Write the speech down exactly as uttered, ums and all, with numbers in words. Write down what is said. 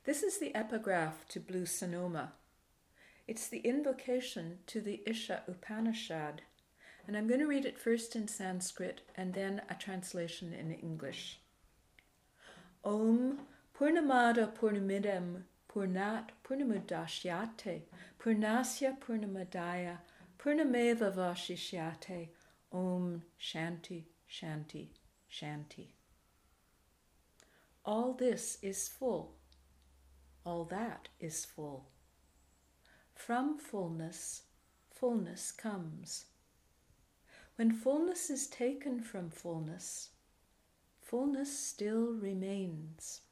This is the epigraph to Blue Sonoma. It's the invocation to the Isha Upanishad, and I'm going to read it first in Sanskrit and then a translation in English. Om Purnamada Purnamidam Purnat Purnamudashyate Purnasya Purnamadaya Purnameva Vashishyate Om Shanti Shanti Shanti. All this is full. All that is full. From fullness, fullness comes. When fullness is taken from fullness, fullness still remains.